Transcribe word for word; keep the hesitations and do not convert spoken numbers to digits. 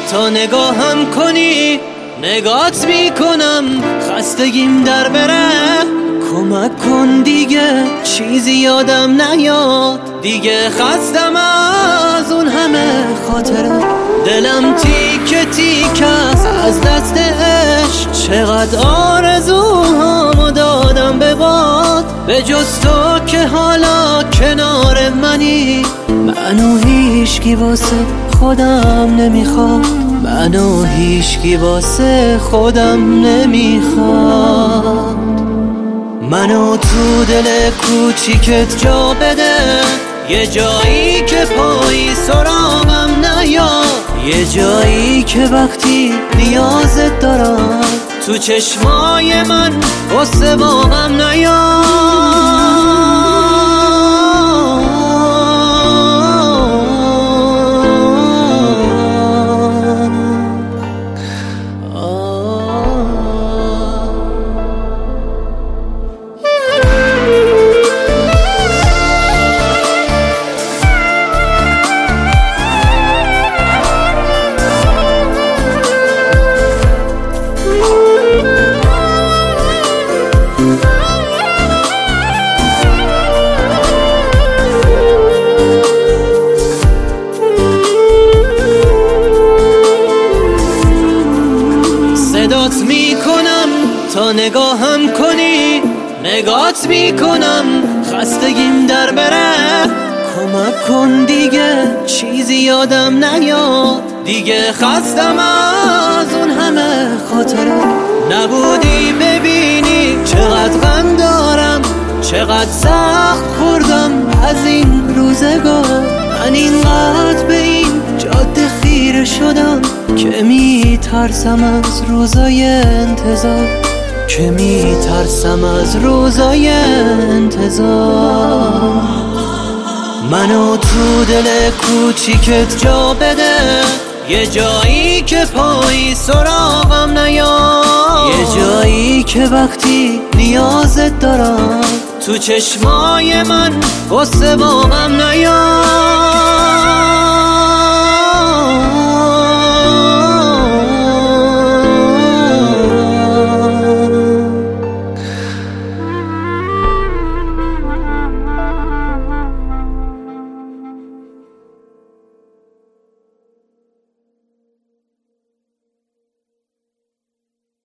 تا نگاهم کنی نگات میکنم خستگیم در بره کمک کن دیگه چیزی یادم نیاد دیگه خستم از اون همه خاطره دلم تیکه تیکه است از دست عشق چقدر آرزوهامو دادم به باد به جز تو که حالا کنار منی منو هیچکی واسه خودم نمیخواد منو هیچکی واسه خودم نمیخواد منو تو دل کوچیکت جا بده یه جایی که پایی سراغم نیاد یه جایی که وقتی نیازت دارم تو چشمای من غصه باغم نیاد صدات میکنم تا نگاهم کنی نگات میکنم خستگیم در بره کمک کن دیگه چیزی یادم نیاد دیگه خستم از اون همه خاطره نبودی ببینی چقدر غم دارم چقدر سخت خوردم از این روزگار من اینقدر به این جاده خیره شدم که میترسم از روزای انتظار که میترسم از روزای انتظار منو تو دل کوچیکت جا بده یه جایی که پایی سراغم نیاد یه جایی که وقتی نیازت دارم تو چشمای من غصه باغم نیاد